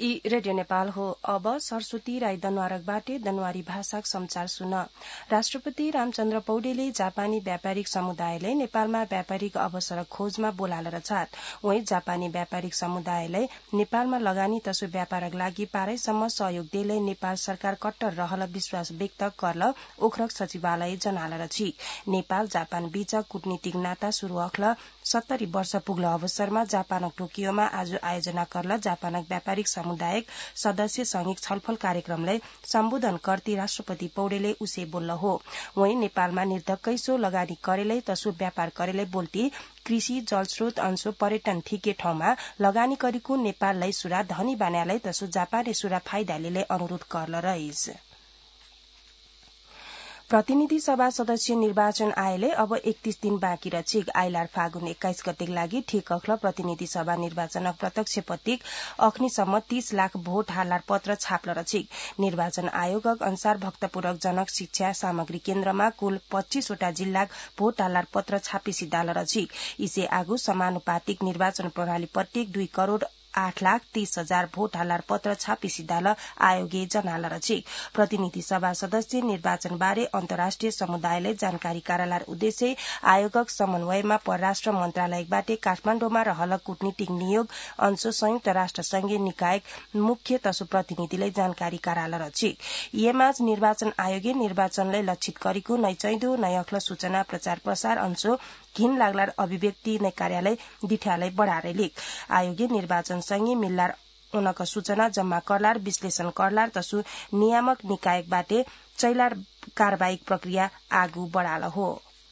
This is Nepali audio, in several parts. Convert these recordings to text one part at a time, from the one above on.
ई रेडियो नेपाल हो। अब सरस्वती राई दनवारकबाटे दनवारी भाषाक समाचार सुन। राष्ट्रपति रामचन्द्र पौडेलले जापानी व्यापारिक समुदायलाई नेपालमा व्यापारिक अवसर खोजमा बोलाएर छात। वहीं जापानी व्यापारिक समुदायलाई नेपालमा लगानी तसो व्यापारक लागि पारैसम्म सहयोग दिएलै नेपाल सरकार कट्टर रहल विश्वास व्यक्त करल ओखरक सचिवालय जनालर छी। नेपाल जापान बीच कूटनीतिक नाता शुरू अखल 70 वर्ष पुग्ल अवसरमा जापानक टोकियोमा आज आयोजना करल जापानक व्यापारिक समुदायक सदस्य संघिक छलफल कार्यक्रमलाई सम्बोधन करती राष्ट्रपति पौडेलले उसे बोल्ल हो। वहीं नेपालमा निर्धक्कैसो लगानी करेलै तसो व्यापार करेलै बोल्ती कृषि जलस्रोत अंशो पर्यटन थिके ठाउँमा लगानी गरेको नेपाललाई सुरा धनी बनालाई तसो जापानले सुरा फाइदा लिएलै अनुरोध करल रहिस। प्रतिनिधि सभा सदस्य निर्वाचन आएले अब 31 दिन बाँकी रछिक। आइलार फागुन 21 गतेक लागि ठिक अख्ल प्रतिनिधि सभा निर्वाचनक प्रत्यक्ष पत्रिक अख्नीसम्म 30 लाख भोट हालार पत्र छाप्ल रछिक। निर्वाचन आयोगक अनुसार भक्तपुरक जनक शिक्षा सामग्री केन्द्रमा कुल 25 वटा जिल्लाक भोट हालार पत्र छापिसी दाल रछिक। इसे आगु समानुपातिक निर्वाचन प्रणाली पत्रिक 2,08,30,000 भोट हालार पत्र छापिसी दाल आयोगे जनाल रछिक। प्रतिनिधि सभा सदस्य निर्वाचन बारे अन्तर्राष्ट्रिय समुदायलाई जानकारी कार्यालय उद्देश्य आयोगक समन्वयमा परराष्ट्र मन्त्रालयबाटे काठमाण्डुमा रहल कूटनीतिक नियोग अंशो संयुक्त राष्ट्र संघीय निकायक मुख्य तसो प्रतिनिधिलाई जानकारी कार्यालय रछिक। येमाज निर्वाचन आयोगे निर्वाचनलाई लक्षित गरेको नैचैदो नयख्ल सूचना प्रचार प्रसार अंशो घिन लाग्लार अभिव्यक्ति नै कार्यालय दिठ्यालय बढ़ारे लिक। आयोगे निर्वाचन संघी मिल्लार उनका सूचना जम्मा करलार विश्लेषण करलार तसु नियामक निकायबाटे चैलार कारबाही प्रक्रिया आगू बढ़ाल हो।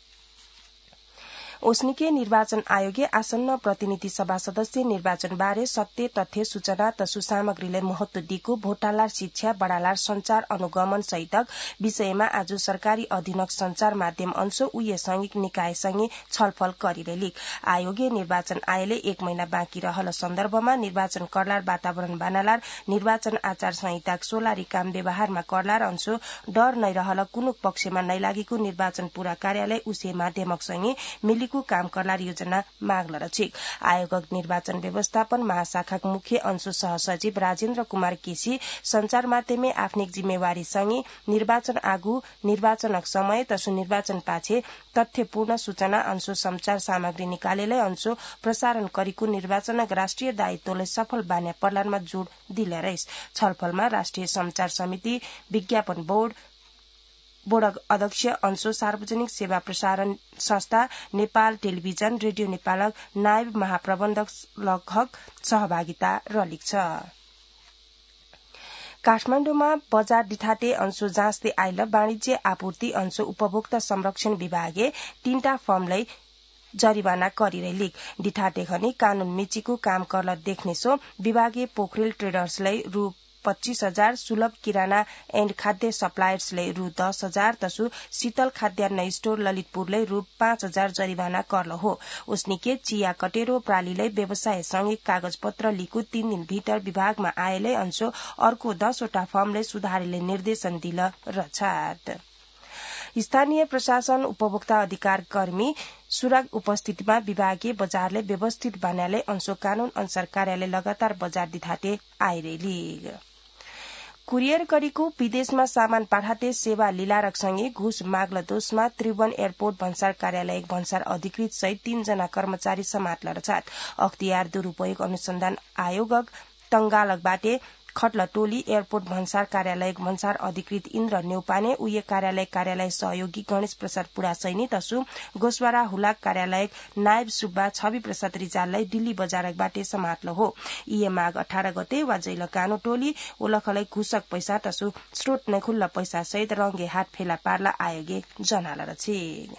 ओस्निके निर्वाचन आयोगे आसन्न प्रतिनिधि सभा सदस्य निर्वाचन बारे सत्य तथ्य सूचना तसु सामग्रीलाई महत्व दिएको भोटालार शिक्षा बढ़ालार संचार अनुगमन सहितक विषयमा आज सरकारी अधीनक संचार माध्यम अंशो उये संघिक निकायसँगै छलफल गरिरहेलिक। आयोगे निर्वाचन आयोले 1 महिना बाँकी रहल सन्दर्भमा निर्वाचन करलार वातावरण बनालार निर्वाचन आचार संहिताक सोलारी काम व्यवहारमा करलार अंशो डर नै रहल कुनुक पक्षमा नै लागेको निर्वाचन पूरा कार्यालय उसे माध्यमक सँगै मिली काम करलार योजना माग्ल रछिक। आयोगक निर्वाचन व्यवस्थापन महाशाखाक मुख्य अंशु सहसचिव राजेन्द्र कुमार केसी संचार माध्यमे आफ्निक जिम्मेवारी सँगै निर्वाचन आगु निर्वाचनक समय तसु निर्वाचन पाछे तथ्यपूर्ण सूचना अंशु संचार सामग्री निकालेलै अंशु प्रसारण गरेको निर्वाचनक राष्ट्रिय दायित्वलाई सफल बान्या पर्लानमा जोड़ दिले रहिस। छलफलमा राष्ट्रिय संचार समिति विज्ञापन बोर्ड अध्यक्ष अंशो सार्वजनिक सेवा प्रसारण संस्था नेपाल टेलिभिजन रेडियो नेपालक नायब महाप्रबन्धक लगभग सहभागिता रलिक छ। काठमाण्डुमा बजार दिठाटे अंशो जाँच्दै आइल वाणिज्य आपूर्ति अंशो उपभोक्ता संरक्षण विभागले 3टा फर्मलाई जरिवाना गरिरहेलिक। दिठाटे खनी कानून मिचिको काम करल देख्नेसो विभागीय पोखरेल ट्रेडर्सलाई रु 25,000 सुलभ किराना एण्ड खाद्य सप्लायर्सलाई रु 10,000 तसु शीतल खाद्यान्न स्टोर ललितपुरलाई रु 5,000 जरिवाना करल हो। उसनिके चिया कटेरो प्रालीलाई व्यवसाय संघिक कागज पत्र लिएको 3 दिन भीतर विभागमा आएलै अंशो अर्को 10 वटा फर्मलाई सुधारेले निर्देशन दिल रछात। स्थानीय प्रशासन उपभोक्ता अधिकार कर्मी सुरग उपस्थितिमा विभागीय बजारले व्यवस्थित बनाले अंशो कानून अनुसार कार्यालय लगातार बजार दिठाटे आइरेली। कुरियर गरेको विदेशमा सामान पठाते सेवा लिलारकसँगै घुस माग्ल दोषमा त्रिभुवन एयरपोर्ट भन्सार कार्यालय भन्सार अधिकृत सहित 3 जना कर्मचारी समात्ल रछात। अख्तियार दुरूपयोग अनुसन्धान आयोगक तंगालकबाटे खट्ल टोली एयरपोर्ट भन्सार कार्यालय भन्सार अधिकृत इन्द्र नेउपाने उये कार्यालय सहयोगी गणेश प्रसाद पुडासैनी तसु गोस्वारा हुलाक कार्यालय नायब सुब्बा छवि प्रसाद रिजाललाई दिल्ली बजारकबाटे समात्ल हो। इए माघ 18 गते वा जैल कानो टोली ओलखलाई घुसक पैसा तसु स्रोत नै खुल्ल पैसा सहित रंगे हात फेला पार्ला आयोगे जनाल रछिक।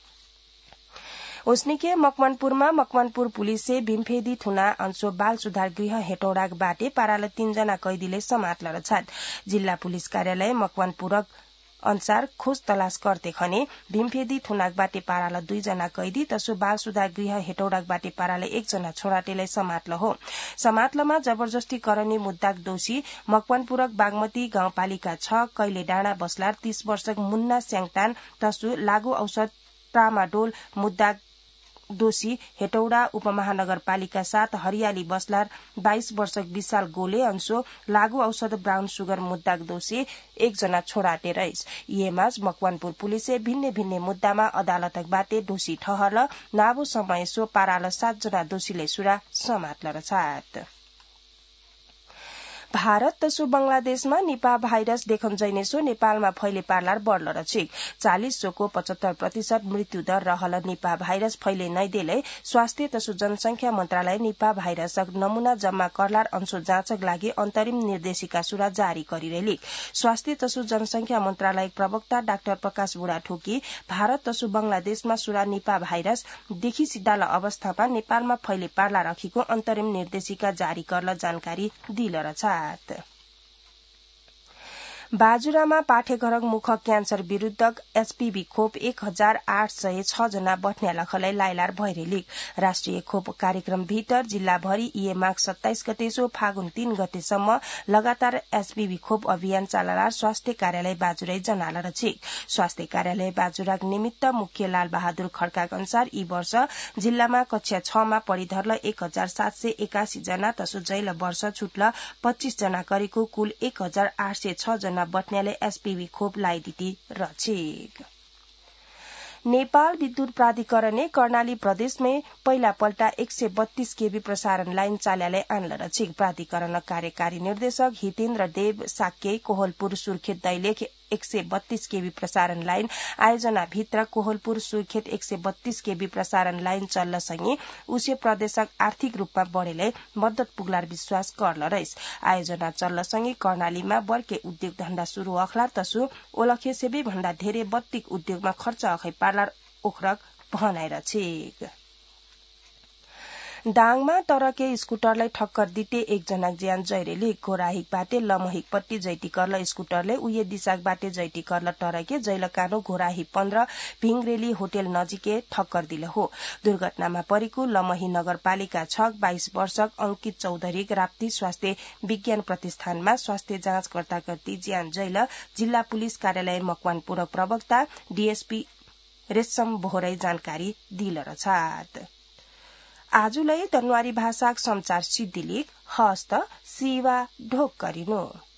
ओस्निके मकवानपुरमा मकवानपुर पुलिसले भीमफेदी थुना अंशो बाल सुधार गृह हेटौडाक बाटे पाराल 3 जना कैदीले समात्ल रछात। जिल्ला पुलिस कार्यालय मकवानपुरक अनुसार खोज तलाश गर्दै खने भीमफेदी थुनाक बाटे पाराल 2 जना कैदी तसु बाल सुधार गृह हेटौडाक बाटे पाराल 1 जना छोराटेलाई समात्ल हो। समात्लमा जबरजस्ती करनी मुद्दाक दोषी मकवानपुरक बागमती गाउँपालिका 6 कैले डाँडा बसलार 30 वर्षक मुन्ना स्याङतान तसु लागू औषध ट्रामाडोल मुद्दाक दोषी हेटौडा उपमहानगरपालिका 7 हरियाली बस्लार 22 वर्षक विशाल गोले अंशो लागू औषध ब्राउन सुगर मुद्दाक दोषी एकजना छोराटे रहिस येमाज मकवानपुर पुलिसे भिन्ने भिन्ने मुद्दामा अदालतक बाटे दोषी ठहरल नाबो समय सो पाराल 7 जना दोषीले सुरा समात्ल रछात भारत तसु बंगलादेशमा निपा भाइरस देखन जैनेसो नेपालमा फैले पार्लार बढ़ल रछिक 40 सोको 75% मृत्यु दर रहल निपा भाइरस फैले नै देले स्वास्थ्य तसु जनसंख्या मन्त्रालय निपा भाइरसक नमूना जम्मा करलार अंशो जाँचक लागि अन्तरिम निर्देशिका सुरा जारी गरिरेली स्वास्थ्य तसु जनसंख्या मन्त्रालय प्रवक्ता डाक्टर प्रकाश बुढाथोकी भारत तसु बंगलादेशमा सुरा निपा भाइरस देखि सिद्धाल अवस्थामा नेपालमा फैले पार्ला रखिको अन्तरिम निर्देशिका जारी करल जानकारी दिल रछा बाजुरामा पाठेघरक मुख क्यान्सर विरूद्ध एचपीभी खोप 1806 जना बठ्या लखलाई लाइलार भइरेलिक राष्ट्रिय खोप कार्यक्रम भीतर जिल्लाभरि इए माघ 27 गतेसो फागुन 3 गतेसम्म लगातार एचपीभी खोप अभियान चाललार स्वास्थ्य कार्यालय बाजुरै जनाल रछिक स्वास्थ्य कार्यालय बाजुराक निमित्त मुख्य लाल बहादुर खड्काक अनुसार यी वर्ष जिल्लामा कक्षा 6 मा पढिधरल 1781 जना तसु जैल वर्ष छुट्ल 25 जना गरेको कुल 1806 जना बट्न्याले एसपीवी खोप लाइदिती रछिक नेपाल विद्युत प्राधिकरणले कर्णाली प्रदेशमै पहिला पल्टा 132 केबी प्रसारण लाइन चाल्याले आनल रछिक प्राधिकरण कार्यकारी निर्देशक हितेन्द्र देव साक्य कोहलपुर सुर्खेत दैलेख 132 केबी प्रसारण लाइन आयोजना भित्र कोहलपुर सुर्खेत 132 केबी प्रसारण लाइन चल्लसँगै उसे प्रदेशक आर्थिक रूपमा बढ़ेले मद्दत पुग्लार विश्वास गर्ल रहिस आयोजना चल्लसँगै कर्णालीमा बर्के उद्योग धन्दा शुरू अखलार तसु ओलखे सेबे भन्दा धेरै बत्तिक उद्योगमा खर्च अखै पार्लार ओखरक भनाइ रछिक दाङमा तरके स्कुटरलाई ठक्कर दिते एकजना ज्यान जैरेली घोराहिक बाटे लमहिक पट्टी जैती करल स्कुटरले उये दिशाक बाटे जैती करल टरके जैलकानो घोराही 15 भिंगरेली होटल नजिके ठक्कर दिल हो दुर्घटनामा परेको लमही नगरपालिका 6 22 वर्षक अंकित चौधरी राप्ती स्वास्थ्य विज्ञान प्रतिष्ठानमा स्वास्थ्य जाँचकर्ता गर्दै ज्यान जैल जिल्ला पुलिस कार्यालय मकवानपुर प्रवक्ता डीएसपी रेशम बोहरै जानकारी दिल रछात आजुलाई दनवारी भाषाक समाचार सिद्धिलिक हस्त सेवा ढोक गरिनु